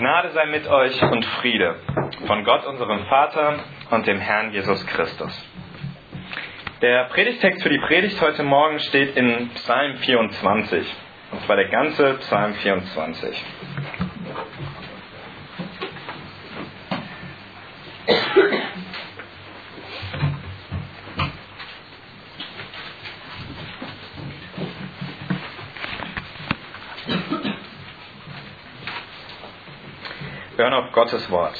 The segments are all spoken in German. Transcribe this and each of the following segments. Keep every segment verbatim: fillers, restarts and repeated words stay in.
Gnade sei mit euch und Friede von Gott, unserem Vater und dem Herrn Jesus Christus. Der Predigtext für die Predigt heute Morgen steht in Psalm vierundzwanzig. Und zwar der ganze Psalm vierundzwanzig. Wir hören auf Gottes Wort.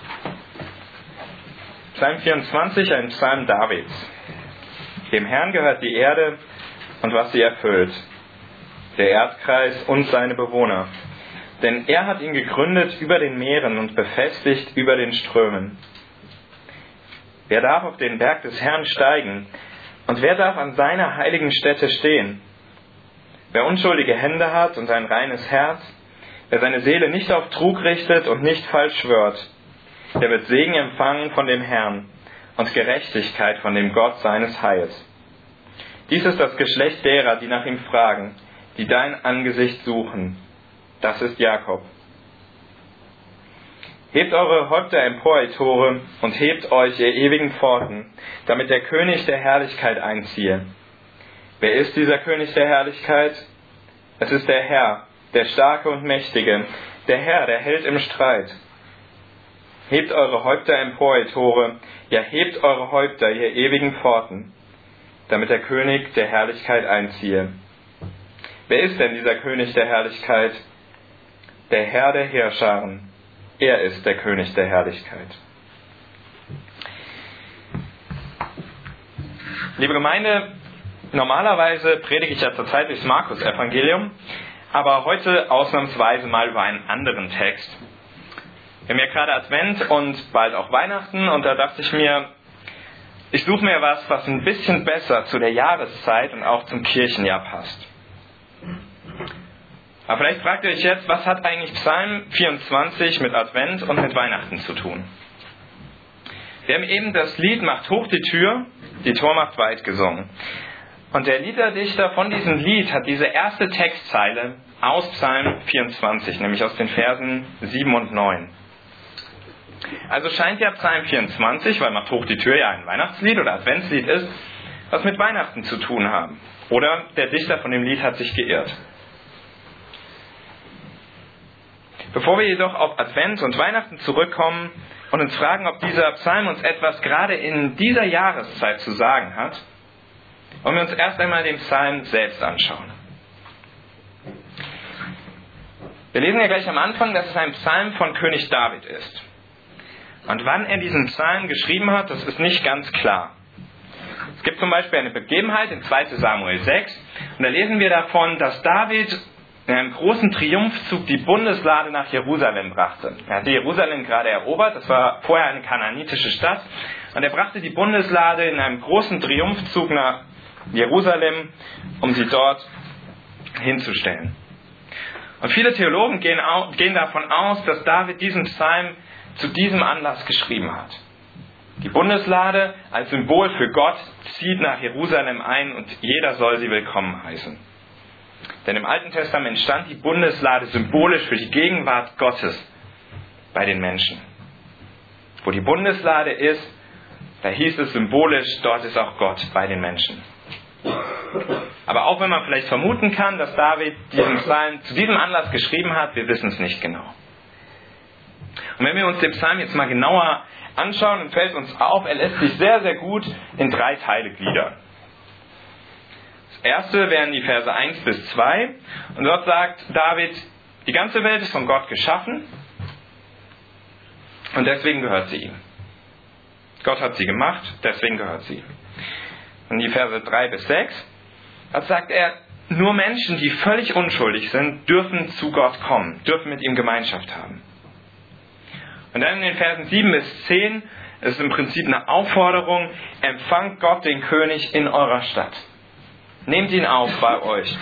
Psalm vierundzwanzig, ein Psalm Davids. Dem Herrn gehört die Erde und was sie erfüllt, der Erdkreis und seine Bewohner. Denn er hat ihn gegründet über den Meeren und befestigt über den Strömen. Wer darf auf den Berg des Herrn steigen und wer darf an seiner heiligen Stätte stehen? Wer unschuldige Hände hat und ein reines Herz, wer seine Seele nicht auf Trug richtet und nicht falsch schwört, der wird Segen empfangen von dem Herrn und Gerechtigkeit von dem Gott seines Heils. Dies ist das Geschlecht derer, die nach ihm fragen, die dein Angesicht suchen. Das ist Jakob. Hebt eure Häupter empor, ihr Tore, und hebt euch, ihr ewigen Pforten, damit der König der Herrlichkeit einziehe. Wer ist dieser König der Herrlichkeit? Es ist der Herr, der Starke und Mächtige, der Herr, der hält im Streit. Hebt eure Häupter empor, ihr Tore, ja hebt eure Häupter, ihr ewigen Pforten, damit der König der Herrlichkeit einziehe. Wer ist denn dieser König der Herrlichkeit? Der Herr der Heerscharen. Er ist der König der Herrlichkeit. Liebe Gemeinde, normalerweise predige ich ja zurzeit durchs Markus-Evangelium, aber heute ausnahmsweise mal über einen anderen Text. Wir haben ja gerade Advent und bald auch Weihnachten und da dachte ich mir, ich suche mir was, was ein bisschen besser zu der Jahreszeit und auch zum Kirchenjahr passt. Aber vielleicht fragt ihr euch jetzt, was hat eigentlich Psalm vierundzwanzig mit Advent und mit Weihnachten zu tun? Wir haben eben das Lied Macht hoch die Tür, die Tor macht weit gesungen. Und der Liederdichter von diesem Lied hat diese erste Textzeile aus Psalm vierundzwanzig, nämlich aus den Versen sieben und neun. Also scheint ja Psalm vierundzwanzig, weil Macht hoch die Tür ja ein Weihnachtslied oder Adventslied ist, was mit Weihnachten zu tun haben. Oder der Dichter von dem Lied hat sich geirrt. Bevor wir jedoch auf Advent und Weihnachten zurückkommen und uns fragen, ob dieser Psalm uns etwas gerade in dieser Jahreszeit zu sagen hat, wollen wir uns erst einmal den Psalm selbst anschauen. Wir lesen ja gleich am Anfang, dass es ein Psalm von König David ist. Und wann er diesen Psalm geschrieben hat, das ist nicht ganz klar. Es gibt zum Beispiel eine Begebenheit in zweiter Samuel sechs, und da lesen wir davon, dass David in einem großen Triumphzug die Bundeslade nach Jerusalem brachte. Er hatte Jerusalem gerade erobert, das war vorher eine kanaanitische Stadt, und er brachte die Bundeslade in einem großen Triumphzug nach Jerusalem, um sie dort hinzustellen. Und viele Theologen gehen, au- gehen davon aus, dass David diesen Psalm zu diesem Anlass geschrieben hat. Die Bundeslade als Symbol für Gott zieht nach Jerusalem ein und jeder soll sie willkommen heißen. Denn im Alten Testament stand die Bundeslade symbolisch für die Gegenwart Gottes bei den Menschen. Wo die Bundeslade ist, da hieß es symbolisch, dort ist auch Gott bei den Menschen. Aber auch wenn man vielleicht vermuten kann, dass David diesen Psalm zu diesem Anlass geschrieben hat, wir wissen es nicht genau. Und wenn wir uns den Psalm jetzt mal genauer anschauen, dann fällt uns auf, er lässt sich sehr, sehr gut in drei Teile gliedern. Das erste wären die Verse eins bis zwei. Und dort sagt David, die ganze Welt ist von Gott geschaffen und deswegen gehört sie ihm. Gott hat sie gemacht, deswegen gehört sie ihm. Und die Verse drei bis sechs, dort sagt er, nur Menschen, die völlig unschuldig sind, dürfen zu Gott kommen, dürfen mit ihm Gemeinschaft haben. Und dann in den Versen sieben bis zehn ist im Prinzip eine Aufforderung, empfangt Gott den König in eurer Stadt. Nehmt ihn auf bei euch.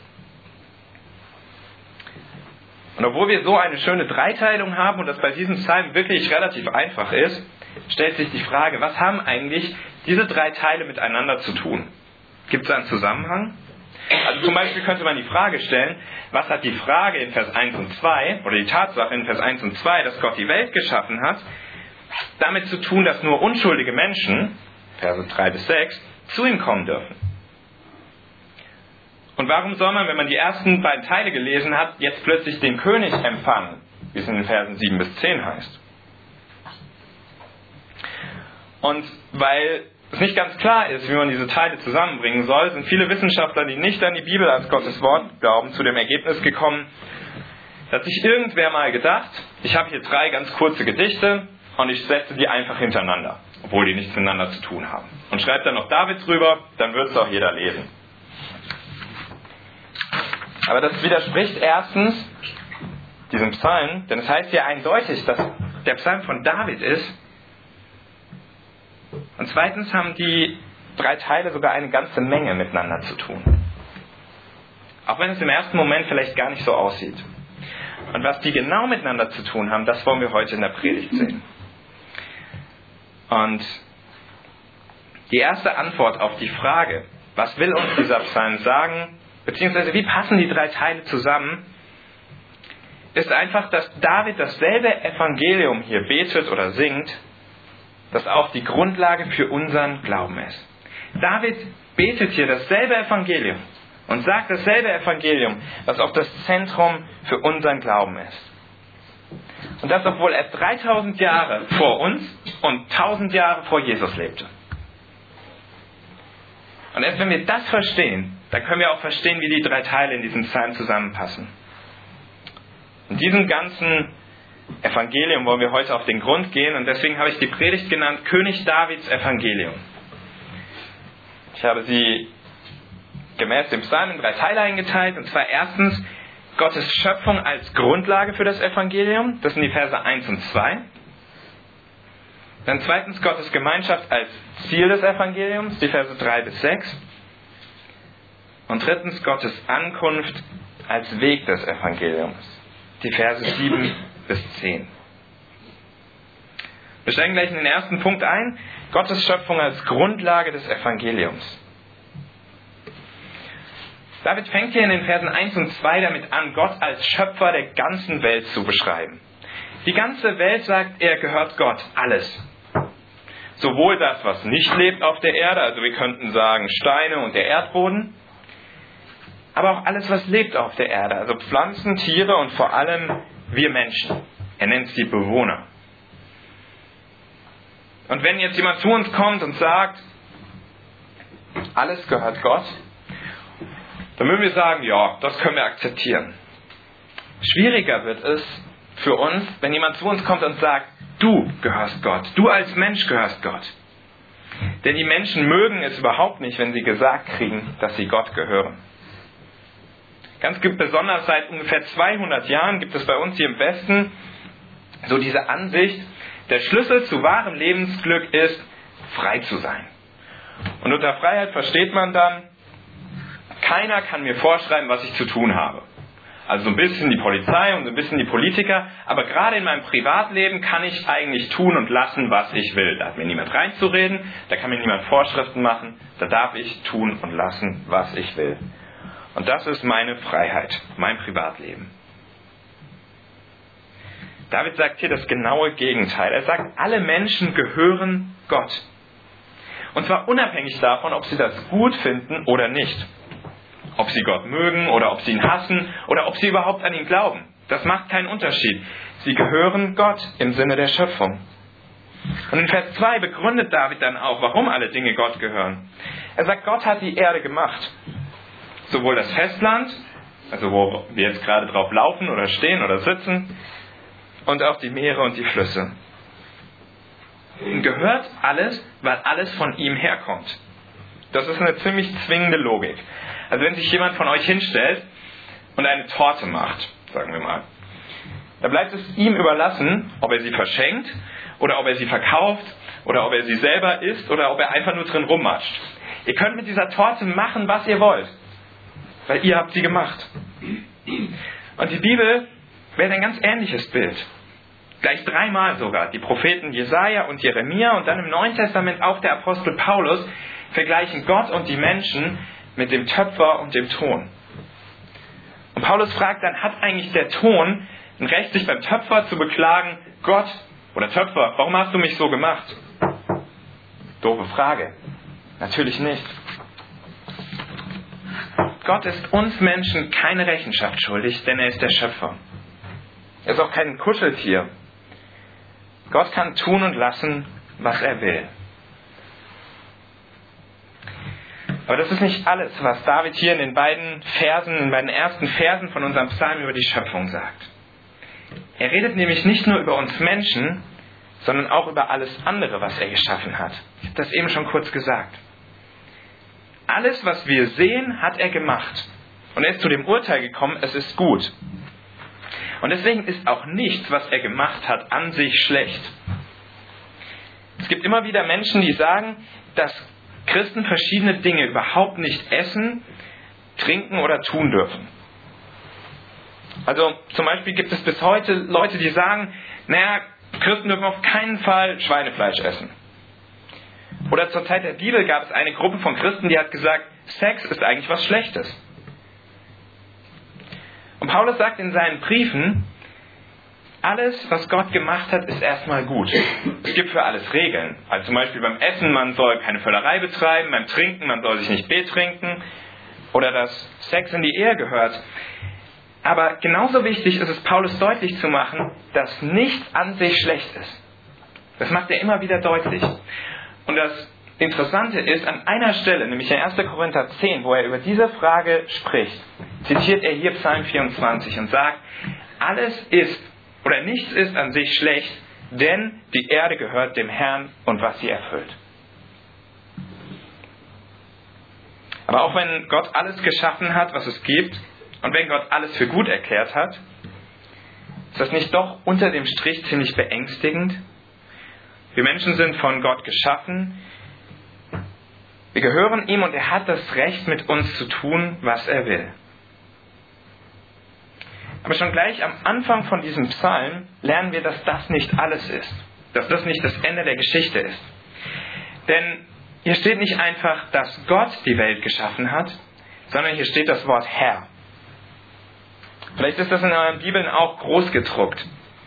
Und obwohl wir so eine schöne Dreiteilung haben und das bei diesem Psalm wirklich relativ einfach ist, stellt sich die Frage, was haben eigentlich diese drei Teile miteinander zu tun? Gibt es einen Zusammenhang? Also zum Beispiel könnte man die Frage stellen, was hat die Frage in Vers eins und zwei, oder die Tatsache in Vers eins und zwei, dass Gott die Welt geschaffen hat, damit zu tun, dass nur unschuldige Menschen, Verse drei bis sechs, zu ihm kommen dürfen. Und warum soll man, wenn man die ersten beiden Teile gelesen hat, jetzt plötzlich den König empfangen, wie es in den Versen sieben bis zehn heißt? Und weil es nicht ganz klar ist, wie man diese Teile zusammenbringen soll, sind viele Wissenschaftler, die nicht an die Bibel als Gottes Wort glauben, zu dem Ergebnis gekommen, da hat sich irgendwer mal gedacht, ich habe hier drei ganz kurze Gedichte und ich setze die einfach hintereinander, obwohl die nichts miteinander zu tun haben. Und schreibt dann noch David drüber, dann wird es auch jeder lesen. Aber das widerspricht erstens diesem Psalm, denn es heißt ja eindeutig, dass der Psalm von David ist. Und zweitens haben die drei Teile sogar eine ganze Menge miteinander zu tun. Auch wenn es im ersten Moment vielleicht gar nicht so aussieht. Und was die genau miteinander zu tun haben, das wollen wir heute in der Predigt sehen. Und die erste Antwort auf die Frage, was will uns dieser Psalm sagen, beziehungsweise wie passen die drei Teile zusammen, ist einfach, dass David dasselbe Evangelium hier betet oder singt, das auch die Grundlage für unseren Glauben ist. David betet hier dasselbe Evangelium und sagt dasselbe Evangelium, was auch das Zentrum für unseren Glauben ist. Und das, obwohl er dreitausend Jahre vor uns und tausend Jahre vor Jesus lebte. Und erst wenn wir das verstehen, dann können wir auch verstehen, wie die drei Teile in diesem Psalm zusammenpassen. In diesem ganzen Evangelium wollen wir heute auf den Grund gehen und deswegen habe ich die Predigt genannt König Davids Evangelium. Ich habe sie gemäß dem Psalm in drei Teile eingeteilt, und zwar erstens Gottes Schöpfung als Grundlage für das Evangelium, das sind die Verse eins und zwei. Dann zweitens Gottes Gemeinschaft als Ziel des Evangeliums, die Verse drei bis sechs. Und drittens Gottes Ankunft als Weg des Evangeliums, die Verse sieben bis zehn. Wir steigen gleich in den ersten Punkt ein. Gottes Schöpfung als Grundlage des Evangeliums. David fängt hier in den Versen eins und zwei damit an, Gott als Schöpfer der ganzen Welt zu beschreiben. Die ganze Welt, sagt er, gehört Gott. Alles. Sowohl das, was nicht lebt auf der Erde, also wir könnten sagen Steine und der Erdboden, aber auch alles, was lebt auf der Erde, also Pflanzen, Tiere und vor allem wir Menschen. Er nennt sie Bewohner. Und wenn jetzt jemand zu uns kommt und sagt, alles gehört Gott, dann würden wir sagen, ja, das können wir akzeptieren. Schwieriger wird es für uns, wenn jemand zu uns kommt und sagt, du gehörst Gott, du als Mensch gehörst Gott. Denn die Menschen mögen es überhaupt nicht, wenn sie gesagt kriegen, dass sie Gott gehören. Ganz besonders seit ungefähr zweihundert Jahren gibt es bei uns hier im Westen so diese Ansicht, der Schlüssel zu wahrem Lebensglück ist, frei zu sein. Und unter Freiheit versteht man dann, keiner kann mir vorschreiben, was ich zu tun habe. Also so ein bisschen die Polizei und so ein bisschen die Politiker, aber gerade in meinem Privatleben kann ich eigentlich tun und lassen, was ich will. Da hat mir niemand reinzureden, da kann mir niemand Vorschriften machen, da darf ich tun und lassen, was ich will. Und das ist meine Freiheit, mein Privatleben. David sagt hier das genaue Gegenteil. Er sagt, alle Menschen gehören Gott. Und zwar unabhängig davon, ob sie das gut finden oder nicht. Ob sie Gott mögen oder ob sie ihn hassen oder ob sie überhaupt an ihn glauben. Das macht keinen Unterschied. Sie gehören Gott im Sinne der Schöpfung. Und in Vers zwei begründet David dann auch, warum alle Dinge Gott gehören. Er sagt, Gott hat die Erde gemacht. Sowohl das Festland, also wo wir jetzt gerade drauf laufen oder stehen oder sitzen, und auch die Meere und die Flüsse. Und gehört alles, weil alles von ihm herkommt. Das ist eine ziemlich zwingende Logik. Also wenn sich jemand von euch hinstellt und eine Torte macht, sagen wir mal, da bleibt es ihm überlassen, ob er sie verschenkt oder ob er sie verkauft oder ob er sie selber isst oder ob er einfach nur drin rummatscht. Ihr könnt mit dieser Torte machen, was ihr wollt. Weil ihr habt sie gemacht. Und die Bibel wäre ein ganz ähnliches Bild. Gleich dreimal sogar. Die Propheten Jesaja und Jeremia und dann im Neuen Testament auch der Apostel Paulus vergleichen Gott und die Menschen mit dem Töpfer und dem Ton. Und Paulus fragt dann, hat eigentlich der Ton ein Recht, sich beim Töpfer zu beklagen, Gott oder Töpfer, warum hast du mich so gemacht? Doofe Frage. Natürlich nicht. Gott ist uns Menschen keine Rechenschaft schuldig, denn er ist der Schöpfer. Er ist auch kein Kuscheltier. Gott kann tun und lassen, was er will. Aber das ist nicht alles, was David hier in den beiden Versen, in den beiden ersten Versen von unserem Psalm über die Schöpfung sagt. Er redet nämlich nicht nur über uns Menschen, sondern auch über alles andere, was er geschaffen hat. Ich habe das eben schon kurz gesagt. Alles, was wir sehen, hat er gemacht. Und er ist zu dem Urteil gekommen, es ist gut. Und deswegen ist auch nichts, was er gemacht hat, an sich schlecht. Es gibt immer wieder Menschen, die sagen, dass Christen verschiedene Dinge überhaupt nicht essen, trinken oder tun dürfen. Also zum Beispiel gibt es bis heute Leute, die sagen, naja, Christen dürfen auf keinen Fall Schweinefleisch essen. Oder zur Zeit der Bibel gab es eine Gruppe von Christen, die hat gesagt, Sex ist eigentlich was Schlechtes. Und Paulus sagt in seinen Briefen, alles, was Gott gemacht hat, ist erstmal gut. Es gibt für alles Regeln. Also zum Beispiel beim Essen, man soll keine Völlerei betreiben, beim Trinken, man soll sich nicht betrinken. Oder dass Sex in die Ehe gehört. Aber genauso wichtig ist es, Paulus deutlich zu machen, dass nichts an sich schlecht ist. Das macht er immer wieder deutlich. Und das Interessante ist, an einer Stelle, nämlich in erster Korinther zehn, wo er über diese Frage spricht, zitiert er hier Psalm vierundzwanzig und sagt, alles ist oder nichts ist an sich schlecht, denn die Erde gehört dem Herrn und was sie erfüllt. Aber auch wenn Gott alles geschaffen hat, was es gibt, und wenn Gott alles für gut erklärt hat, ist das nicht doch unter dem Strich ziemlich beängstigend? Wir Menschen sind von Gott geschaffen. Wir gehören ihm und er hat das Recht, mit uns zu tun, was er will. Aber schon gleich am Anfang von diesem Psalm lernen wir, dass das nicht alles ist. Dass das nicht das Ende der Geschichte ist. Denn hier steht nicht einfach, dass Gott die Welt geschaffen hat, sondern hier steht das Wort Herr. Vielleicht ist das in euren Bibeln auch groß gedruckt.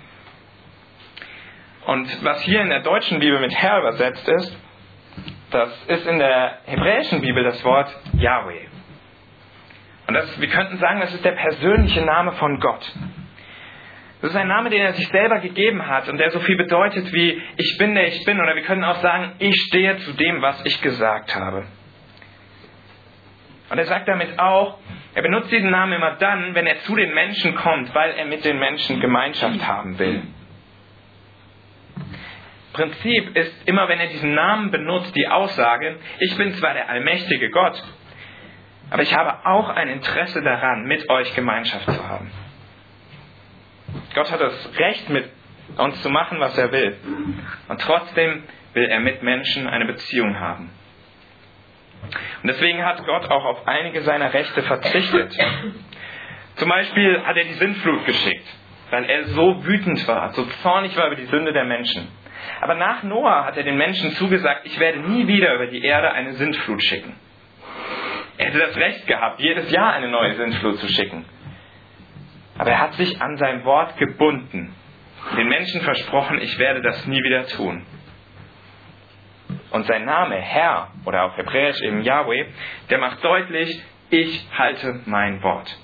Und was hier in der deutschen Bibel mit Herr übersetzt ist, das ist in der hebräischen Bibel das Wort Yahweh. Und das, wir könnten sagen, das ist der persönliche Name von Gott. Das ist ein Name, den er sich selber gegeben hat und der so viel bedeutet wie ich bin, der ich bin. Oder wir können auch sagen, ich stehe zu dem, was ich gesagt habe. Und er sagt damit auch, er benutzt diesen Namen immer dann, wenn er zu den Menschen kommt, weil er mit den Menschen Gemeinschaft haben will. Prinzip ist immer, wenn er diesen Namen benutzt, die Aussage, ich bin zwar der allmächtige Gott, aber ich habe auch ein Interesse daran, mit euch Gemeinschaft zu haben. Gott hat das Recht, mit uns zu machen, was er will. Und trotzdem will er mit Menschen eine Beziehung haben. Und deswegen hat Gott auch auf einige seiner Rechte verzichtet. Zum Beispiel hat er die Sintflut geschickt, weil er so wütend war, so zornig war über die Sünde der Menschen. Aber nach Noah hat er den Menschen zugesagt, ich werde nie wieder über die Erde eine Sintflut schicken. Er hätte das Recht gehabt, jedes Jahr eine neue Sintflut zu schicken. Aber er hat sich an sein Wort gebunden, den Menschen versprochen, ich werde das nie wieder tun. Und sein Name, Herr, oder auf Hebräisch eben Yahweh, der macht deutlich, ich halte mein Wort.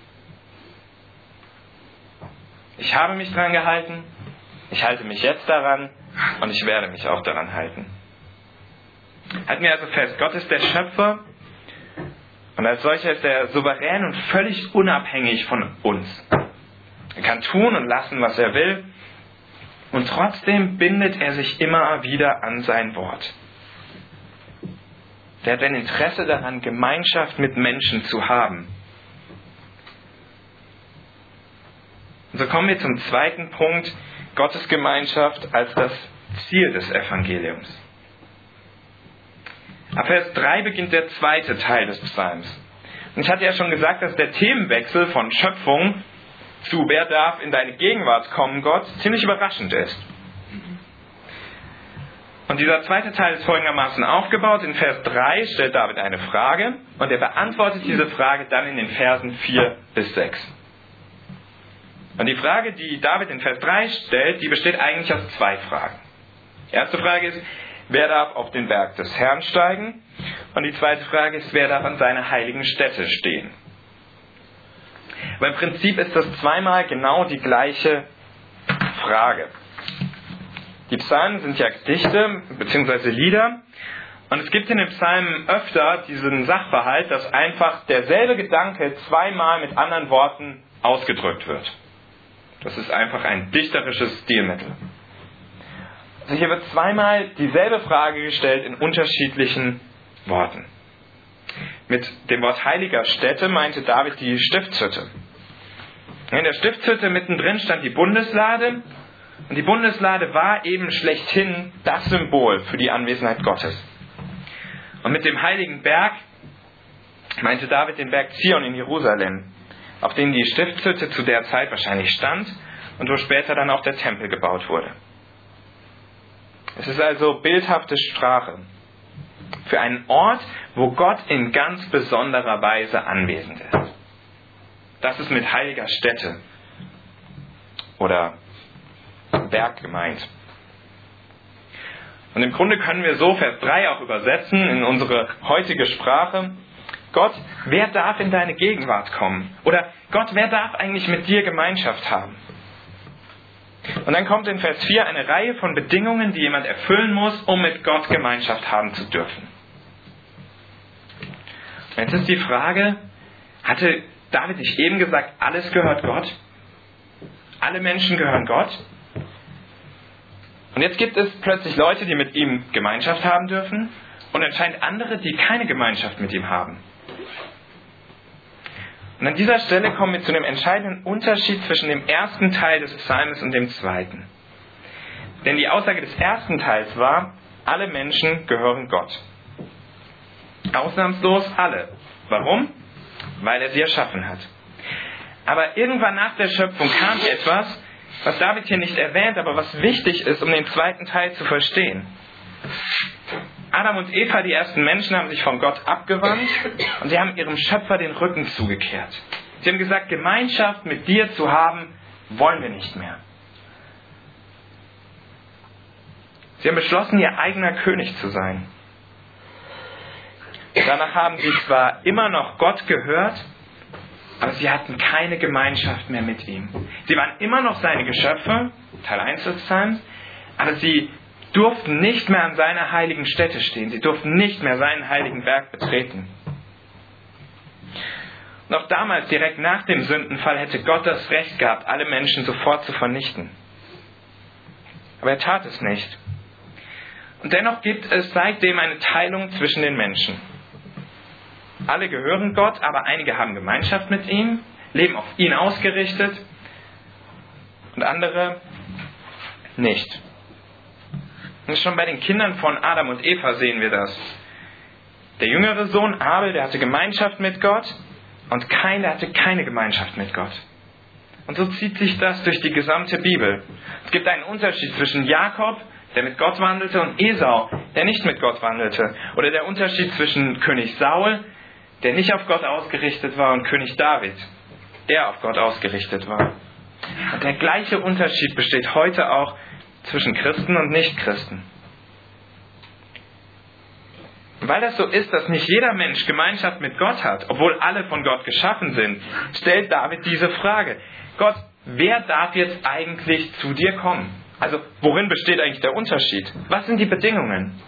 Ich habe mich dran gehalten, ich halte mich jetzt daran und ich werde mich auch daran halten. Halten wir also fest, Gott ist der Schöpfer und als solcher ist er souverän und völlig unabhängig von uns. Er kann tun und lassen, was er will und trotzdem bindet er sich immer wieder an sein Wort. Der hat ein Interesse daran, Gemeinschaft mit Menschen zu haben. Und so kommen wir zum zweiten Punkt, Gottes Gemeinschaft als das Ziel des Evangeliums. Ab Vers drei beginnt der zweite Teil des Psalms. Und ich hatte ja schon gesagt, dass der Themenwechsel von Schöpfung zu wer darf in deine Gegenwart kommen, Gott, ziemlich überraschend ist. Und dieser zweite Teil ist folgendermaßen aufgebaut. In Vers drei stellt David eine Frage und er beantwortet diese Frage dann in den Versen vier bis sechs. Und die Frage, die David in Vers drei stellt, die besteht eigentlich aus zwei Fragen. Die erste Frage ist, wer darf auf den Berg des Herrn steigen? Und die zweite Frage ist, wer darf an seiner heiligen Stätte stehen? Aber im Prinzip ist das zweimal genau die gleiche Frage. Die Psalmen sind ja Gedichte bzw. Lieder. Und es gibt in den Psalmen öfter diesen Sachverhalt, dass einfach derselbe Gedanke zweimal mit anderen Worten ausgedrückt wird. Das ist einfach ein dichterisches Stilmittel. Also hier wird zweimal dieselbe Frage gestellt in unterschiedlichen Worten. Mit dem Wort heiliger Stätte meinte David die Stiftshütte. In der Stiftshütte mittendrin stand die Bundeslade. Und die Bundeslade war eben schlechthin das Symbol für die Anwesenheit Gottes. Und mit dem heiligen Berg meinte David den Berg Zion in Jerusalem, auf dem die Stiftshütte zu der Zeit wahrscheinlich stand und wo später dann auch der Tempel gebaut wurde. Es ist also bildhafte Sprache für einen Ort, wo Gott in ganz besonderer Weise anwesend ist. Das ist mit heiliger Stätte oder Berg gemeint. Und im Grunde können wir so Vers drei auch übersetzen in unsere heutige Sprache. Gott, wer darf in deine Gegenwart kommen? Oder Gott, wer darf eigentlich mit dir Gemeinschaft haben? Und dann kommt in Vers vier eine Reihe von Bedingungen, die jemand erfüllen muss, um mit Gott Gemeinschaft haben zu dürfen. Und jetzt ist die Frage, hatte David nicht eben gesagt, alles gehört Gott? Alle Menschen gehören Gott? Und jetzt gibt es plötzlich Leute, die mit ihm Gemeinschaft haben dürfen und anscheinend andere, die keine Gemeinschaft mit ihm haben. Und an dieser Stelle kommen wir zu dem entscheidenden Unterschied zwischen dem ersten Teil des Psalms und dem zweiten. Denn die Aussage des ersten Teils war, alle Menschen gehören Gott. Ausnahmslos alle. Warum? Weil er sie erschaffen hat. Aber irgendwann nach der Schöpfung kam etwas, was David hier nicht erwähnt, aber was wichtig ist, um den zweiten Teil zu verstehen. Adam und Eva, die ersten Menschen, haben sich von Gott abgewandt und sie haben ihrem Schöpfer den Rücken zugekehrt. Sie haben gesagt, Gemeinschaft mit dir zu haben, wollen wir nicht mehr. Sie haben beschlossen, ihr eigener König zu sein. Danach haben sie zwar immer noch Gott gehört, aber sie hatten keine Gemeinschaft mehr mit ihm. Sie waren immer noch seine Geschöpfe, Teil eins des Psalms, aber sie durften nicht mehr an seiner heiligen Stätte stehen. Sie durften nicht mehr seinen heiligen Berg betreten. Und auch damals, direkt nach dem Sündenfall, hätte Gott das Recht gehabt, alle Menschen sofort zu vernichten. Aber er tat es nicht. Und dennoch gibt es seitdem eine Teilung zwischen den Menschen. Alle gehören Gott, aber einige haben Gemeinschaft mit ihm, leben auf ihn ausgerichtet und andere nicht. Und schon bei den Kindern von Adam und Eva sehen wir das. Der jüngere Sohn Abel, der hatte Gemeinschaft mit Gott und Kain, der hatte keine Gemeinschaft mit Gott. Und so zieht sich das durch die gesamte Bibel. Es gibt einen Unterschied zwischen Jakob, der mit Gott wandelte, und Esau, der nicht mit Gott wandelte. Oder der Unterschied zwischen König Saul, der nicht auf Gott ausgerichtet war, und König David, der auf Gott ausgerichtet war. Und der gleiche Unterschied besteht heute auch zwischen Christen und Nichtchristen. Weil das so ist, dass nicht jeder Mensch Gemeinschaft mit Gott hat, obwohl alle von Gott geschaffen sind, stellt David diese Frage. Gott, wer darf jetzt eigentlich zu dir kommen? Also, worin besteht eigentlich der Unterschied? Was sind die Bedingungen?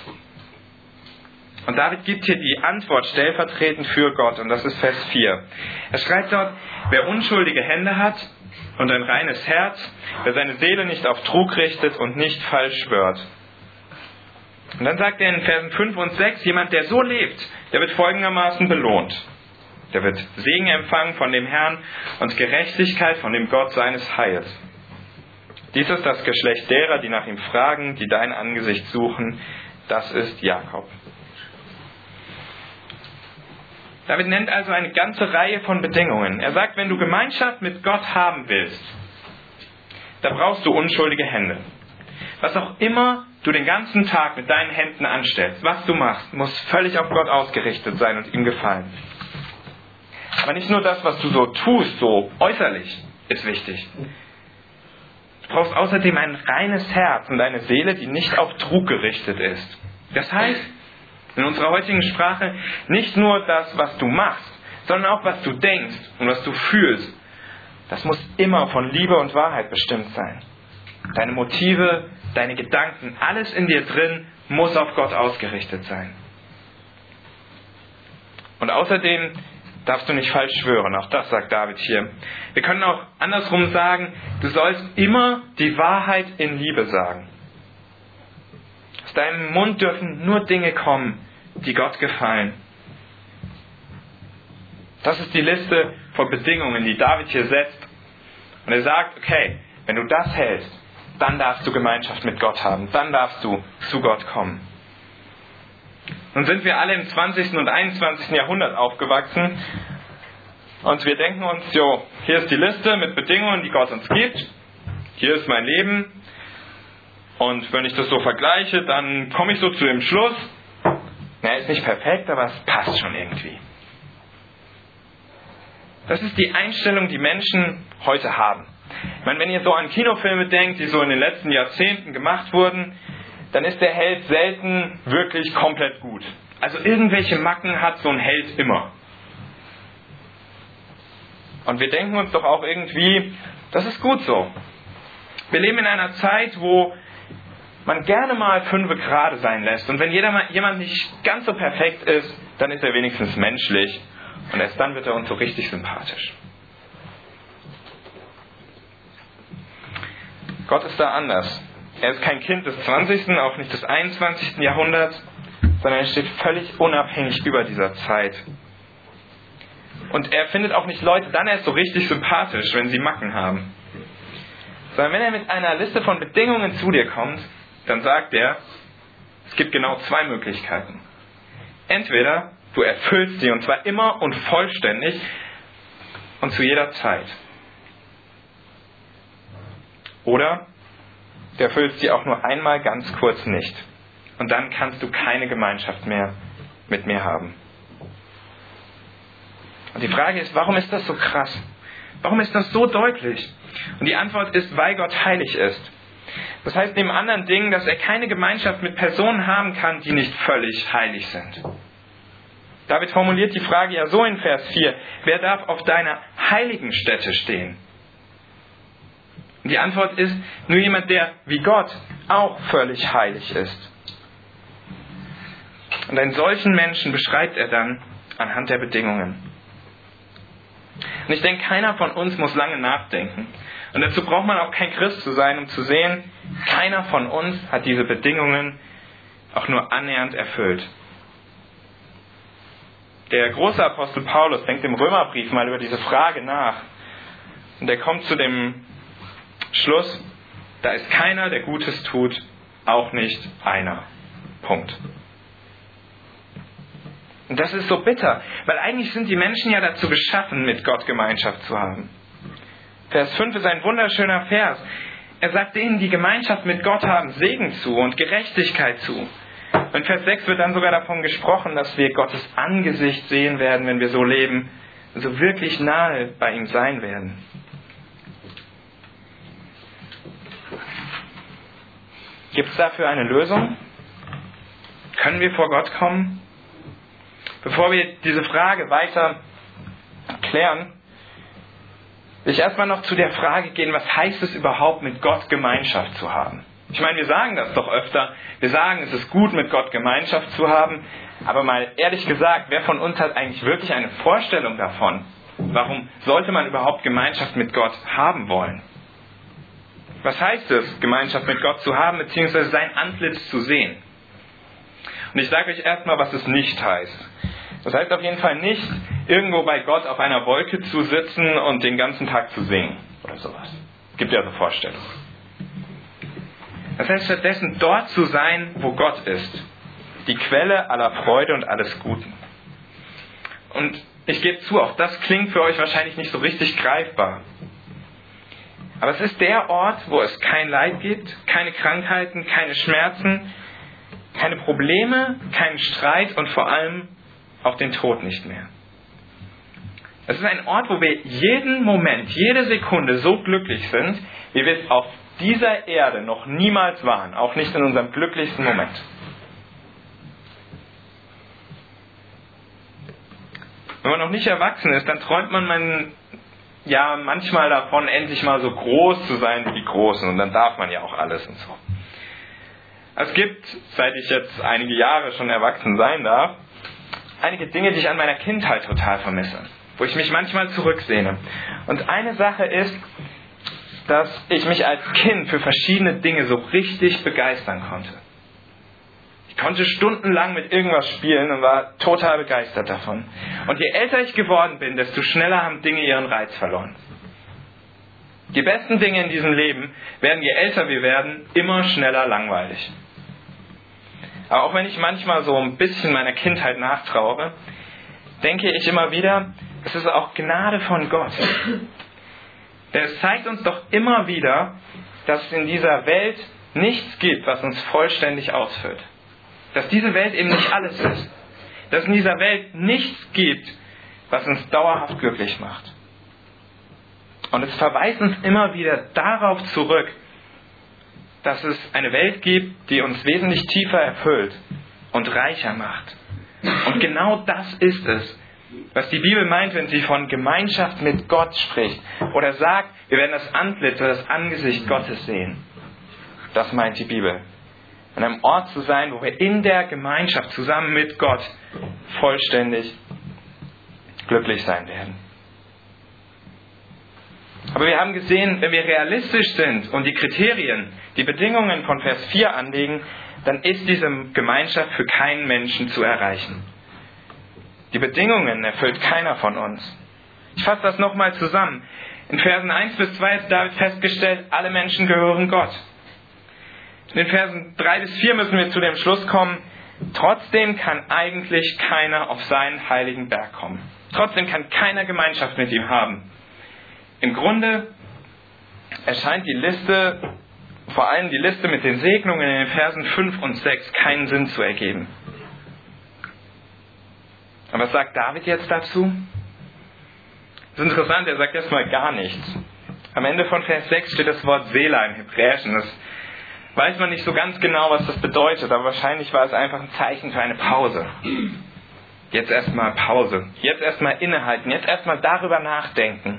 Und David gibt hier die Antwort stellvertretend für Gott, und das ist Vers vier. Er schreibt dort, wer unschuldige Hände hat und ein reines Herz, wer seine Seele nicht auf Trug richtet und nicht falsch schwört. Und dann sagt er in Versen fünf und sechs, jemand, der so lebt, der wird folgendermaßen belohnt. Der wird Segen empfangen von dem Herrn und Gerechtigkeit von dem Gott seines Heils. Dies ist das Geschlecht derer, die nach ihm fragen, die dein Angesicht suchen. Das ist Jakob. David nennt also eine ganze Reihe von Bedingungen. Er sagt, wenn du Gemeinschaft mit Gott haben willst, da brauchst du unschuldige Hände. Was auch immer du den ganzen Tag mit deinen Händen anstellst, was du machst, muss völlig auf Gott ausgerichtet sein und ihm gefallen. Aber nicht nur das, was du so tust, so äußerlich, ist wichtig. Du brauchst außerdem ein reines Herz und eine Seele, die nicht auf Trug gerichtet ist. Das heißt, in unserer heutigen Sprache, nicht nur das, was du machst, sondern auch, was du denkst und was du fühlst. Das muss immer von Liebe und Wahrheit bestimmt sein. Deine Motive, deine Gedanken, alles in dir drin muss auf Gott ausgerichtet sein. Und außerdem darfst du nicht falsch schwören, auch das sagt David hier. Wir können auch andersrum sagen, du sollst immer die Wahrheit in Liebe sagen. Aus deinem Mund dürfen nur Dinge kommen, die Gott gefallen. Das ist die Liste von Bedingungen, die David hier setzt. Und er sagt, okay, wenn du das hältst, dann darfst du Gemeinschaft mit Gott haben. Dann darfst du zu Gott kommen. Nun sind wir alle im zwanzigsten und einundzwanzigsten Jahrhundert aufgewachsen. Und wir denken uns, jo, hier ist die Liste mit Bedingungen, die Gott uns gibt. Hier ist mein Leben. Und wenn ich das so vergleiche, dann komme ich so zu dem Schluss, na, ist nicht perfekt, aber es passt schon irgendwie. Das ist die Einstellung, die Menschen heute haben. Ich meine, wenn ihr so an Kinofilme denkt, die so in den letzten Jahrzehnten gemacht wurden, dann ist der Held selten wirklich komplett gut. Also irgendwelche Macken hat so ein Held immer. Und wir denken uns doch auch irgendwie, das ist gut so. Wir leben in einer Zeit, wo man gerne mal fünfe gerade sein lässt. Und wenn jeder mal, jemand nicht ganz so perfekt ist, dann ist er wenigstens menschlich. Und erst dann wird er uns so richtig sympathisch. Gott ist da anders. Er ist kein Kind des zwanzigsten, auch nicht des einundzwanzigsten Jahrhunderts, sondern er steht völlig unabhängig über dieser Zeit. Und er findet auch nicht Leute dann erst so richtig sympathisch, wenn sie Macken haben. Sondern wenn er mit einer Liste von Bedingungen zu dir kommt, dann sagt er, es gibt genau zwei Möglichkeiten. Entweder du erfüllst sie, und zwar immer und vollständig und zu jeder Zeit. Oder du erfüllst sie auch nur einmal ganz kurz nicht. Und dann kannst du keine Gemeinschaft mehr mit mir haben. Und die Frage ist, warum ist das so krass? Warum ist das so deutlich? Und die Antwort ist, weil Gott heilig ist. Das heißt neben anderen Dingen, dass er keine Gemeinschaft mit Personen haben kann, die nicht völlig heilig sind. David formuliert die Frage ja so in Vers vier. Wer darf auf deiner heiligen Stätte stehen? Und die Antwort ist, nur jemand, der wie Gott auch völlig heilig ist. Und einen solchen Menschen beschreibt er dann anhand der Bedingungen. Und ich denke, keiner von uns muss lange nachdenken. Und dazu braucht man auch kein Christ zu sein, um zu sehen, keiner von uns hat diese Bedingungen auch nur annähernd erfüllt. Der große Apostel Paulus denkt im Römerbrief mal über diese Frage nach. Und er kommt zu dem Schluss, da ist keiner, der Gutes tut, auch nicht einer. Punkt. Und das ist so bitter, weil eigentlich sind die Menschen ja dazu geschaffen, mit Gott Gemeinschaft zu haben. Vers fünf ist ein wunderschöner Vers. Er sagt denen, die Gemeinschaft mit Gott haben, Segen zu und Gerechtigkeit zu. Und Vers sechs wird dann sogar davon gesprochen, dass wir Gottes Angesicht sehen werden, wenn wir so leben, also wirklich nahe bei ihm sein werden. Gibt es dafür eine Lösung? Können wir vor Gott kommen? Bevor wir diese Frage weiter klären, will ich erstmal noch zu der Frage gehen, was heißt es überhaupt, mit Gott Gemeinschaft zu haben? Ich meine, wir sagen das doch öfter. Wir sagen, es ist gut, mit Gott Gemeinschaft zu haben. Aber mal ehrlich gesagt, wer von uns hat eigentlich wirklich eine Vorstellung davon? Warum sollte man überhaupt Gemeinschaft mit Gott haben wollen? Was heißt es, Gemeinschaft mit Gott zu haben, beziehungsweise sein Antlitz zu sehen? Und ich sage euch erstmal, was es nicht heißt. Das heißt auf jeden Fall nicht, irgendwo bei Gott auf einer Wolke zu sitzen und den ganzen Tag zu singen oder sowas. Es gibt ja so Vorstellungen. Das heißt stattdessen, dort zu sein, wo Gott ist. Die Quelle aller Freude und alles Guten. Und ich gebe zu, auch das klingt für euch wahrscheinlich nicht so richtig greifbar. Aber es ist der Ort, wo es kein Leid gibt, keine Krankheiten, keine Schmerzen, keine Probleme, keinen Streit und vor allem auch den Tod nicht mehr. Es ist ein Ort, wo wir jeden Moment, jede Sekunde so glücklich sind, wie wir es auf dieser Erde noch niemals waren, auch nicht in unserem glücklichsten Moment. Wenn man noch nicht erwachsen ist, dann träumt man, man ja manchmal davon, endlich mal so groß zu sein wie die Großen, und dann darf man ja auch alles und so. Es gibt, seit ich jetzt einige Jahre schon erwachsen sein darf, einige Dinge, die ich an meiner Kindheit total vermisse, wo ich mich manchmal zurücksehne. Und eine Sache ist, dass ich mich als Kind für verschiedene Dinge so richtig begeistern konnte. Ich konnte stundenlang mit irgendwas spielen und war total begeistert davon. Und je älter ich geworden bin, desto schneller haben Dinge ihren Reiz verloren. Die besten Dinge in diesem Leben werden, je älter wir werden, immer schneller langweilig. Aber auch wenn ich manchmal so ein bisschen meiner Kindheit nachtrauere, denke ich immer wieder, es ist auch Gnade von Gott. Denn es zeigt uns doch immer wieder, dass es in dieser Welt nichts gibt, was uns vollständig ausfüllt. Dass diese Welt eben nicht alles ist. Dass es in dieser Welt nichts gibt, was uns dauerhaft glücklich macht. Und es verweist uns immer wieder darauf zurück, dass es eine Welt gibt, die uns wesentlich tiefer erfüllt und reicher macht. Und genau das ist es, was die Bibel meint, wenn sie von Gemeinschaft mit Gott spricht. Oder sagt, wir werden das Antlitz oder das Angesicht Gottes sehen. Das meint die Bibel. An einem Ort zu sein, wo wir in der Gemeinschaft zusammen mit Gott vollständig glücklich sein werden. Aber wir haben gesehen, wenn wir realistisch sind und die Kriterien, die Bedingungen von Vers vier anlegen, dann ist diese Gemeinschaft für keinen Menschen zu erreichen. Die Bedingungen erfüllt keiner von uns. Ich fasse das nochmal zusammen. In Versen eins bis zwei hat David festgestellt, alle Menschen gehören Gott. In den Versen drei bis vier müssen wir zu dem Schluss kommen, trotzdem kann eigentlich keiner auf seinen heiligen Berg kommen. Trotzdem kann keiner Gemeinschaft mit ihm haben. Im Grunde erscheint die Liste, vor allem die Liste mit den Segnungen in den Versen fünf und sechs, keinen Sinn zu ergeben. Aber was sagt David jetzt dazu? Das ist interessant, er sagt erstmal gar nichts. Am Ende von Vers sechs steht das Wort Selah im Hebräischen. Das weiß man nicht so ganz genau, was das bedeutet, aber wahrscheinlich war es einfach ein Zeichen für eine Pause. Jetzt erstmal Pause. Jetzt erstmal innehalten. Jetzt erstmal darüber nachdenken.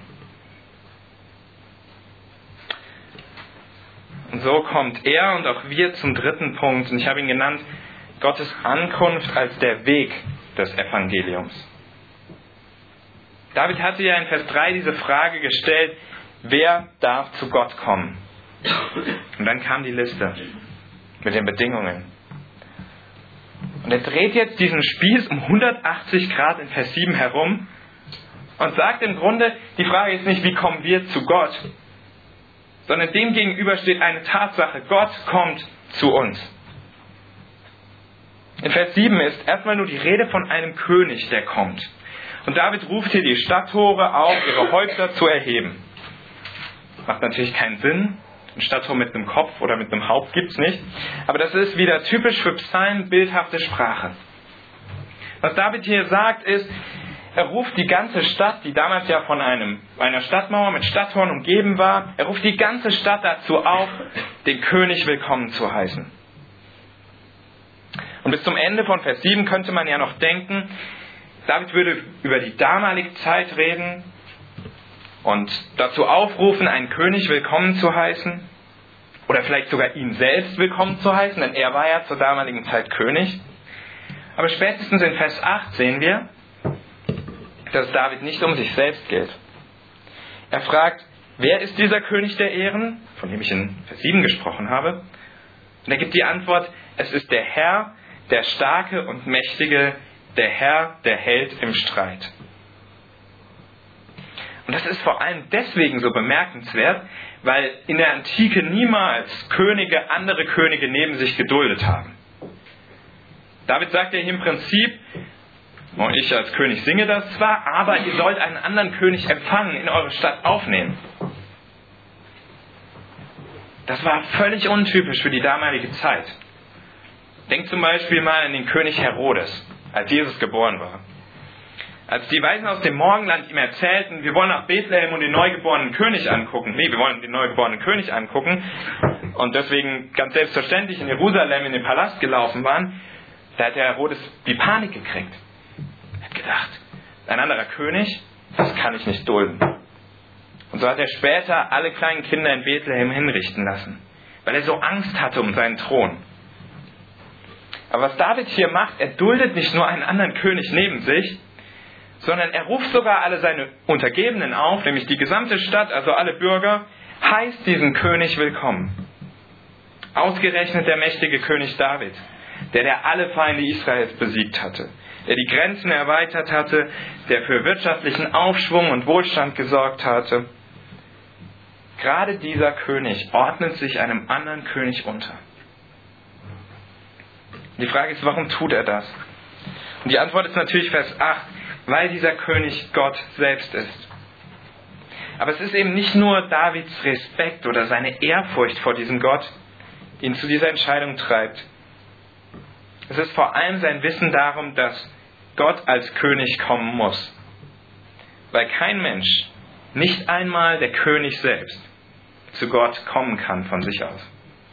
Und so kommt er und auch wir zum dritten Punkt. Und ich habe ihn genannt, Gottes Ankunft als der Weg des Evangeliums. David hatte ja in Vers drei diese Frage gestellt, wer darf zu Gott kommen? Und dann kam die Liste mit den Bedingungen. Und er dreht jetzt diesen Spieß um hundertachtzig Grad in Vers sieben herum und sagt im Grunde, die Frage ist nicht, wie kommen wir zu Gott, sondern dem gegenüber steht eine Tatsache, Gott kommt zu uns. In Vers sieben ist erstmal nur die Rede von einem König, der kommt. Und David ruft hier die Stadttore auf, ihre Häupter zu erheben. Macht natürlich keinen Sinn. Ein Stadttor mit einem Kopf oder mit einem Haupt gibt es nicht. Aber das ist wieder typisch für Psalmen bildhafte Sprache. Was David hier sagt ist, er ruft die ganze Stadt, die damals ja von einem, einer Stadtmauer mit Stadttoren umgeben war, er ruft die ganze Stadt dazu auf, den König willkommen zu heißen. Und bis zum Ende von Vers sieben könnte man ja noch denken, David würde über die damalige Zeit reden und dazu aufrufen, einen König willkommen zu heißen oder vielleicht sogar ihn selbst willkommen zu heißen, denn er war ja zur damaligen Zeit König. Aber spätestens in Vers acht sehen wir, dass David nicht um sich selbst geht. Er fragt, wer ist dieser König der Ehren, von dem ich in Vers sieben gesprochen habe? Und er gibt die Antwort, es ist der Herr, der Starke und Mächtige, der Herr, der hält im Streit. Und das ist vor allem deswegen so bemerkenswert, weil in der Antike niemals Könige andere Könige neben sich geduldet haben. David sagt ja hier im Prinzip, und ich als König singe das zwar, aber ihr sollt einen anderen König empfangen, in eure Stadt aufnehmen. Das war völlig untypisch für die damalige Zeit. Denkt zum Beispiel mal an den König Herodes, als Jesus geboren war. Als die Weisen aus dem Morgenland ihm erzählten, wir wollen nach Bethlehem und den neugeborenen König angucken. Nee, wir wollen den neugeborenen König angucken. Und deswegen ganz selbstverständlich in Jerusalem in den Palast gelaufen waren, da hat der Herodes die Panik gekriegt. Er hat gedacht, ein anderer König, das kann ich nicht dulden. Und so hat er später alle kleinen Kinder in Bethlehem hinrichten lassen, weil er so Angst hatte um seinen Thron. Aber was David hier macht, er duldet nicht nur einen anderen König neben sich, sondern er ruft sogar alle seine Untergebenen auf, nämlich die gesamte Stadt, also alle Bürger, heißt diesen König willkommen. Ausgerechnet der mächtige König David, der der alle Feinde Israels besiegt hatte, der die Grenzen erweitert hatte, der für wirtschaftlichen Aufschwung und Wohlstand gesorgt hatte. Gerade dieser König ordnet sich einem anderen König unter. Die Frage ist, warum tut er das? Und die Antwort ist natürlich Vers acht, weil dieser König Gott selbst ist. Aber es ist eben nicht nur Davids Respekt oder seine Ehrfurcht vor diesem Gott, die ihn zu dieser Entscheidung treibt. Es ist vor allem sein Wissen darum, dass Gott als König kommen muss. Weil kein Mensch, nicht einmal der König selbst, zu Gott kommen kann von sich aus.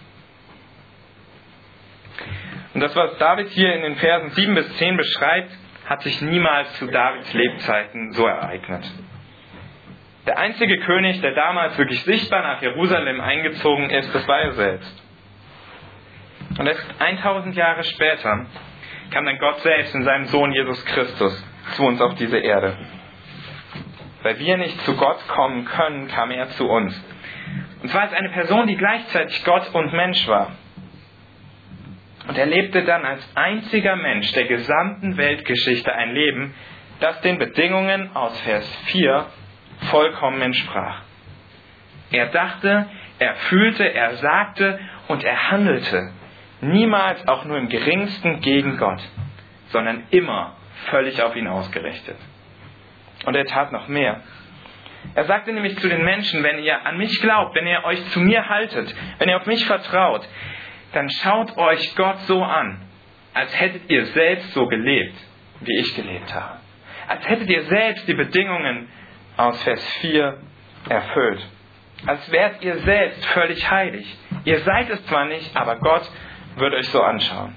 Und das, was David hier in den Versen sieben bis zehn beschreibt, hat sich niemals zu Davids Lebzeiten so ereignet. Der einzige König, der damals wirklich sichtbar nach Jerusalem eingezogen ist, das war er selbst. Und erst tausend Jahre später kam dann Gott selbst in seinem Sohn Jesus Christus zu uns auf diese Erde. Weil wir nicht zu Gott kommen können, kam er zu uns. Und zwar als eine Person, die gleichzeitig Gott und Mensch war. Und er lebte dann als einziger Mensch der gesamten Weltgeschichte ein Leben, das den Bedingungen aus Vers vier vollkommen entsprach. Er dachte, er fühlte, er sagte und er handelte. Niemals auch nur im geringsten gegen Gott, sondern immer völlig auf ihn ausgerichtet. Und er tat noch mehr. Er sagte nämlich zu den Menschen, wenn ihr an mich glaubt, wenn ihr euch zu mir haltet, wenn ihr auf mich vertraut, dann schaut euch Gott so an, als hättet ihr selbst so gelebt, wie ich gelebt habe. Als hättet ihr selbst die Bedingungen aus Vers vier erfüllt. Als wärt ihr selbst völlig heilig. Ihr seid es zwar nicht, aber Gott wird euch so anschauen.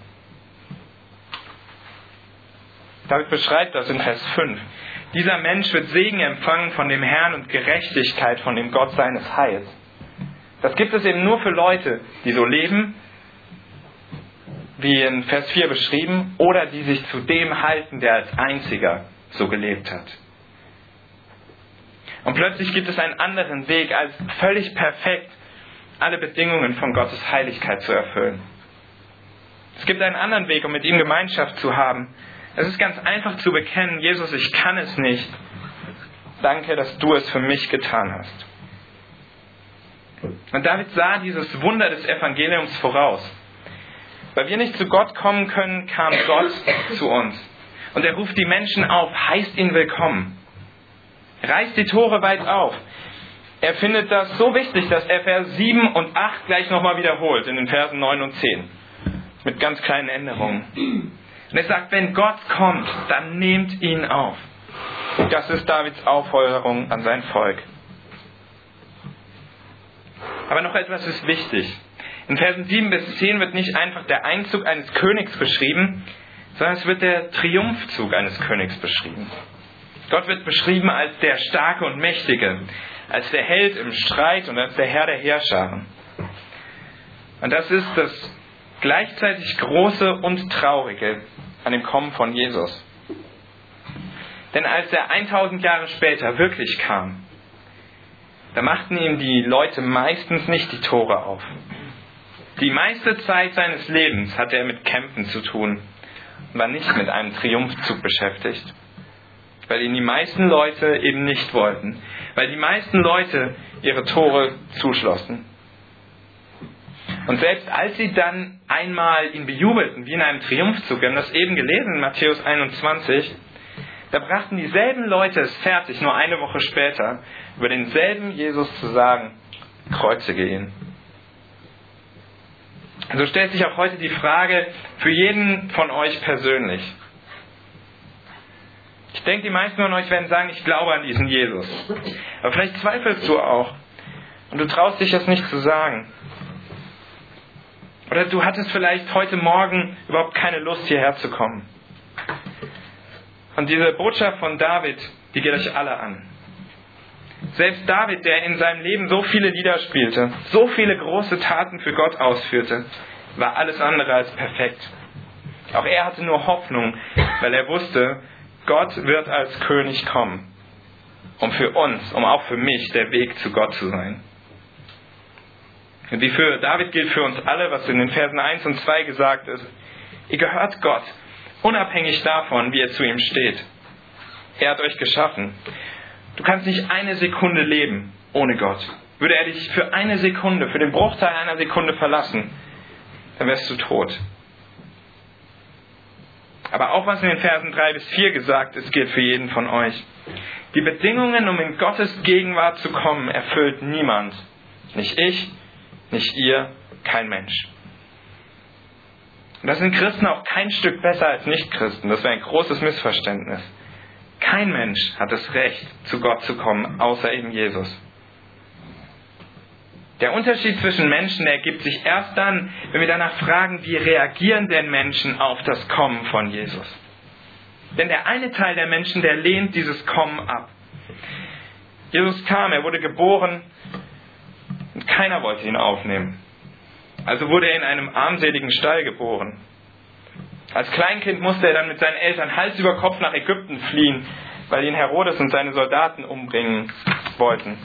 David beschreibt das in Vers fünf. Dieser Mensch wird Segen empfangen von dem Herrn und Gerechtigkeit von dem Gott seines Heils. Das gibt es eben nur für Leute, die so leben, wie in Vers vier beschrieben, oder die sich zu dem halten, der als einziger so gelebt hat. Und plötzlich gibt es einen anderen Weg, als völlig perfekt alle Bedingungen von Gottes Heiligkeit zu erfüllen. Es gibt einen anderen Weg, um mit ihm Gemeinschaft zu haben. Es ist ganz einfach zu bekennen, Jesus, ich kann es nicht. Danke, dass du es für mich getan hast. Und David sah dieses Wunder des Evangeliums voraus. Weil wir nicht zu Gott kommen können, kam Gott zu uns. Und er ruft die Menschen auf, heißt ihn willkommen. Reißt die Tore weit auf. Er findet das so wichtig, dass er Vers sieben und acht gleich nochmal wiederholt, in den Versen neun und zehn. Mit ganz kleinen Änderungen. Und er sagt, wenn Gott kommt, dann nehmt ihn auf. Das ist Davids Aufforderung an sein Volk. Aber noch etwas ist wichtig. In Versen sieben bis zehn wird nicht einfach der Einzug eines Königs beschrieben, sondern es wird der Triumphzug eines Königs beschrieben. Gott wird beschrieben als der Starke und Mächtige, als der Held im Streit und als der Herr der Heerscharen. Und das ist das gleichzeitig Große und Traurige an dem Kommen von Jesus. Denn als er tausend Jahre später wirklich kam, da machten ihm die Leute meistens nicht die Tore auf. Die meiste Zeit seines Lebens hatte er mit Kämpfen zu tun und war nicht mit einem Triumphzug beschäftigt. Weil ihn die meisten Leute eben nicht wollten. Weil die meisten Leute ihre Tore zuschlossen. Und selbst als sie dann einmal ihn bejubelten, wie in einem Triumphzug, wir haben das eben gelesen in Matthäus einundzwanzig, da brachten dieselben Leute es fertig, nur eine Woche später, über denselben Jesus zu sagen, kreuzige ihn. So stellt sich auch heute die Frage für jeden von euch persönlich. Ich denke, die meisten von euch werden sagen, ich glaube an diesen Jesus. Aber vielleicht zweifelst du auch und du traust dich das nicht zu sagen. Oder du hattest vielleicht heute Morgen überhaupt keine Lust, hierher zu kommen. Und diese Botschaft von David, die geht euch alle an. Selbst David, der in seinem Leben so viele Lieder spielte, so viele große Taten für Gott ausführte, war alles andere als perfekt. Auch er hatte nur Hoffnung, weil er wusste, Gott wird als König kommen, um für uns, um auch für mich der Weg zu Gott zu sein. Und wie für David gilt für uns alle, was in den Versen eins und zwei gesagt ist: Ihr gehört Gott, unabhängig davon, wie ihr zu ihm steht. Er hat euch geschaffen. Du kannst nicht eine Sekunde leben ohne Gott. Würde er dich für eine Sekunde, für den Bruchteil einer Sekunde verlassen, dann wärst du tot. Aber auch was in den Versen drei bis vier gesagt ist, gilt für jeden von euch. Die Bedingungen, um in Gottes Gegenwart zu kommen, erfüllt niemand. Nicht ich, nicht ihr, kein Mensch. Und das sind Christen auch kein Stück besser als Nichtchristen. Das wäre ein großes Missverständnis. Kein Mensch hat das Recht, zu Gott zu kommen, außer eben Jesus. Der Unterschied zwischen Menschen, der ergibt sich erst dann, wenn wir danach fragen, wie reagieren denn Menschen auf das Kommen von Jesus? Denn der eine Teil der Menschen, der lehnt dieses Kommen ab. Jesus kam, er wurde geboren und keiner wollte ihn aufnehmen. Also wurde er in einem armseligen Stall geboren. Als Kleinkind musste er dann mit seinen Eltern Hals über Kopf nach Ägypten fliehen, weil ihn Herodes und seine Soldaten umbringen wollten.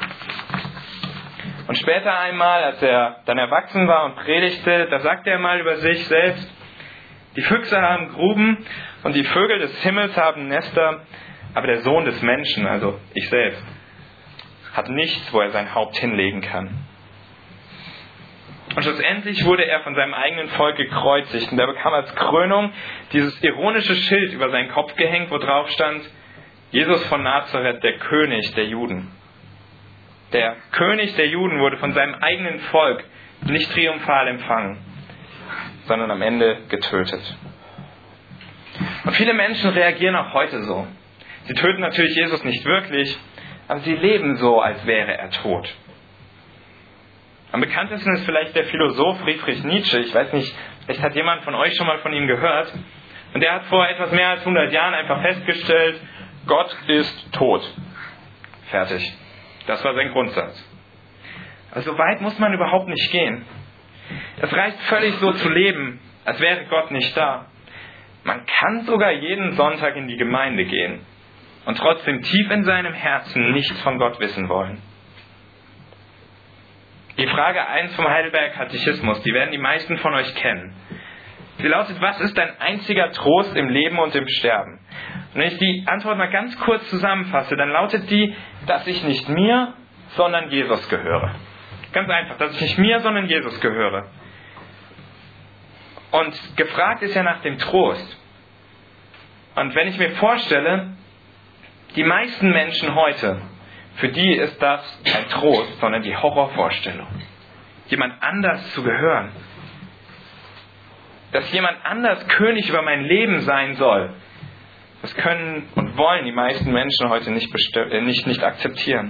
Und später einmal, als er dann erwachsen war und predigte, da sagte er mal über sich selbst: Die Füchse haben Gruben und die Vögel des Himmels haben Nester, aber der Sohn des Menschen, also ich selbst, hat nichts, wo er sein Haupt hinlegen kann. Und schlussendlich wurde er von seinem eigenen Volk gekreuzigt und er bekam als Krönung dieses ironische Schild über seinen Kopf gehängt, wo drauf stand: Jesus von Nazareth, der König der Juden. Der König der Juden wurde von seinem eigenen Volk nicht triumphal empfangen, sondern am Ende getötet. Und viele Menschen reagieren auch heute so. Sie töten natürlich Jesus nicht wirklich, aber sie leben so, als wäre er tot. Am bekanntesten ist vielleicht der Philosoph Friedrich Nietzsche. Ich weiß nicht, vielleicht hat jemand von euch schon mal von ihm gehört. Und der hat vor etwas mehr als hundert Jahren einfach festgestellt: Gott ist tot. Fertig. Das war sein Grundsatz. Also so weit muss man überhaupt nicht gehen. Es reicht völlig so zu leben, als wäre Gott nicht da. Man kann sogar jeden Sonntag in die Gemeinde gehen und trotzdem tief in seinem Herzen nichts von Gott wissen wollen. Die Frage eins vom Heidelberger Katechismus, die werden die meisten von euch kennen. Sie lautet: Was ist dein einziger Trost im Leben und im Sterben? Und wenn ich die Antwort mal ganz kurz zusammenfasse, dann lautet die, dass ich nicht mir, sondern Jesus gehöre. Ganz einfach, dass ich nicht mir, sondern Jesus gehöre. Und gefragt ist ja nach dem Trost. Und wenn ich mir vorstelle, die meisten Menschen heute, für die ist das kein Trost, sondern die Horrorvorstellung, jemand anders zu gehören. Dass jemand anders König über mein Leben sein soll, das können und wollen die meisten Menschen heute nicht, besti- nicht, nicht akzeptieren.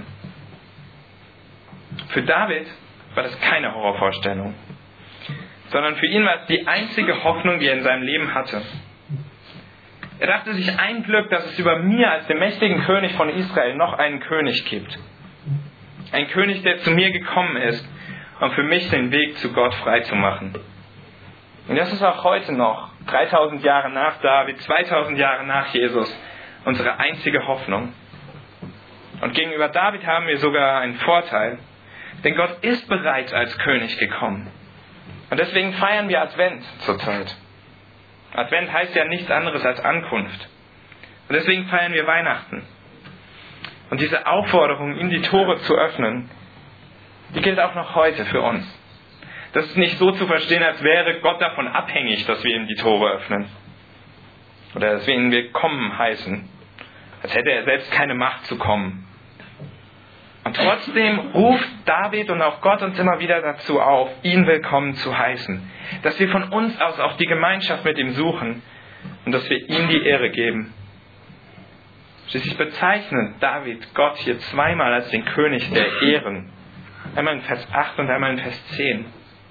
Für David war das keine Horrorvorstellung, sondern für ihn war es die einzige Hoffnung, die er in seinem Leben hatte. Er dachte sich: Ein Glück, dass es über mir als dem mächtigen König von Israel noch einen König gibt. Ein König, der zu mir gekommen ist, um für mich den Weg zu Gott freizumachen. Und das ist auch heute noch, dreitausend Jahre nach David, zweitausend Jahre nach Jesus, unsere einzige Hoffnung. Und gegenüber David haben wir sogar einen Vorteil, denn Gott ist bereits als König gekommen. Und deswegen feiern wir Advent zurzeit. Advent heißt ja nichts anderes als Ankunft. Und deswegen feiern wir Weihnachten. Und diese Aufforderung, ihm die Tore zu öffnen, die gilt auch noch heute für uns. Das ist nicht so zu verstehen, als wäre Gott davon abhängig, dass wir ihm die Tore öffnen. Oder dass wir ihn willkommen heißen. Als hätte er selbst keine Macht zu kommen. Und trotzdem ruft David und auch Gott uns immer wieder dazu auf, ihn willkommen zu heißen. Dass wir von uns aus auch die Gemeinschaft mit ihm suchen und dass wir ihm die Ehre geben. Schließlich bezeichnet David Gott hier zweimal als den König der Ehren. Einmal in Vers acht und einmal in Vers zehn.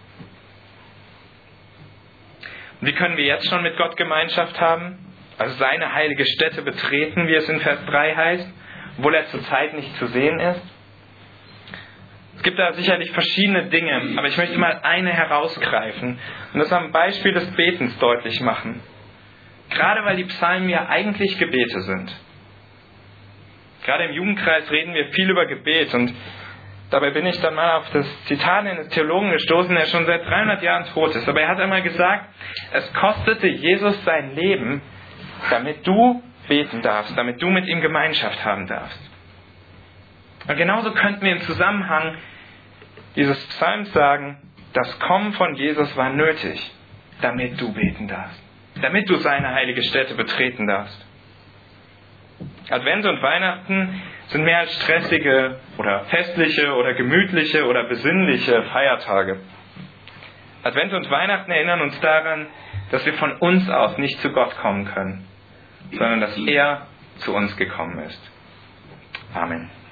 Und wie können wir jetzt schon mit Gott Gemeinschaft haben? Also seine heilige Stätte betreten, wie es in Vers drei heißt, obwohl er zurzeit nicht zu sehen ist. Es gibt da sicherlich verschiedene Dinge, aber ich möchte mal eine herausgreifen und das am Beispiel des Betens deutlich machen. Gerade weil die Psalmen ja eigentlich Gebete sind. Gerade im Jugendkreis reden wir viel über Gebet und dabei bin ich dann mal auf das Zitat eines Theologen gestoßen, der schon seit dreihundert Jahren tot ist. Aber er hat einmal gesagt, es kostete Jesus sein Leben, damit du beten darfst, damit du mit ihm Gemeinschaft haben darfst. Und genauso könnten wir im Zusammenhang dieses Psalms sagen, das Kommen von Jesus war nötig, damit du beten darfst, damit du seine heilige Stätte betreten darfst. Advent und Weihnachten sind mehr als stressige oder festliche oder gemütliche oder besinnliche Feiertage. Advent und Weihnachten erinnern uns daran, dass wir von uns aus nicht zu Gott kommen können, sondern dass er zu uns gekommen ist. Amen.